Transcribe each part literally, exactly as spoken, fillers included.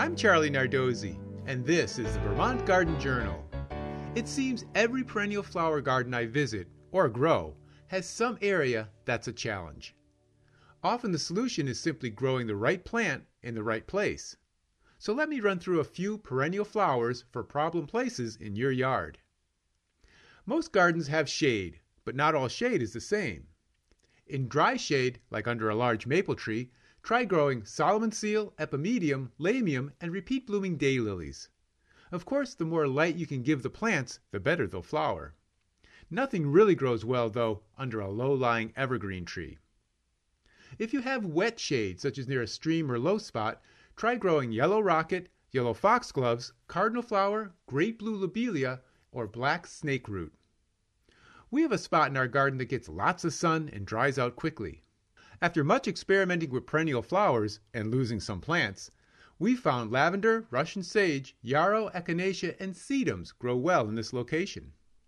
I'm Charlie Nardozzi, and this is the Vermont Garden Journal. It seems every perennial flower garden I visit, or grow, has some area that's a challenge. Often the solution is simply growing the right plant in the right place. So let me run through a few perennial flowers for problem places in your yard. Most gardens have shade, but not all shade is the same. In dry shade, like under a large maple tree, try growing Solomon seal, epimedium, lamium, and repeat blooming daylilies. Of course, the more light you can give the plants, the better they'll flower. Nothing really grows well, though, under a low-lying evergreen tree. If you have wet shade, such as near a stream or low spot, try growing yellow rocket, yellow foxgloves, cardinal flower, great blue lobelia, or black snakeroot. We have a spot in our garden that gets lots of sun and dries out quickly. After much experimenting with perennial flowers and losing some plants, we found lavender, Russian sage, yarrow, echinacea, and sedums grow well in this location.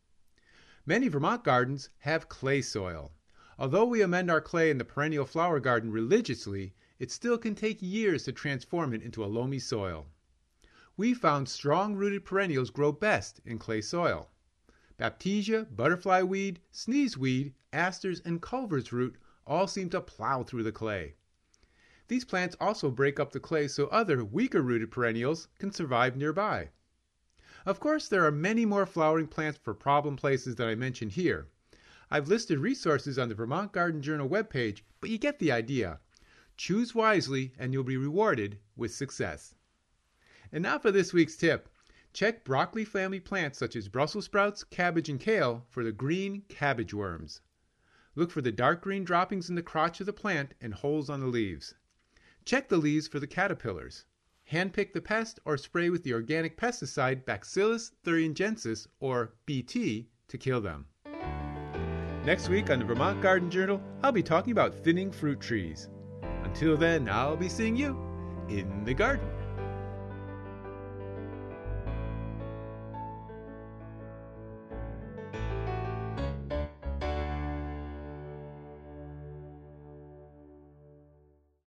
Many Vermont gardens have clay soil. Although we amend our clay in the perennial flower garden religiously, it still can take years to transform it into a loamy soil. We found strong-rooted perennials grow best in clay soil. Baptisia, butterfly weed, sneezeweed, asters, and culver's root all seem to plow through the clay. These plants also break up the clay so other, weaker-rooted perennials can survive nearby. Of course, there are many more flowering plants for problem places that I mentioned here. I've listed resources on the Vermont Garden Journal webpage, but you get the idea. Choose wisely and you'll be rewarded with success. And now for this week's tip. Check broccoli family plants such as Brussels sprouts, cabbage, and kale for the green cabbage worms. Look for the dark green droppings in the crotch of the plant and holes on the leaves. Check the leaves for the caterpillars. Handpick the pest or spray with the organic pesticide Bacillus thuringiensis, or B T, to kill them. Next week on the Vermont Garden Journal, I'll be talking about thinning fruit trees. Until then, I'll be seeing you in the garden.